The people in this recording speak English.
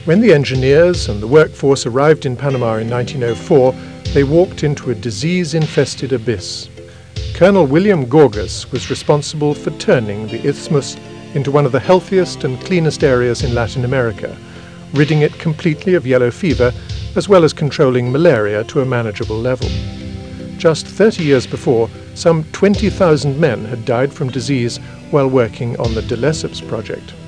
When the engineers and the workforce arrived in Panama in 1904, they walked into a disease-infested abyss. Colonel William Gorgas was responsible for turning the isthmus into one of the healthiest and cleanest areas in Latin America, ridding it completely of yellow fever, as well as controlling malaria to a manageable level. Just 30 years before, some 20,000 men had died from disease while working on the De Lesseps project.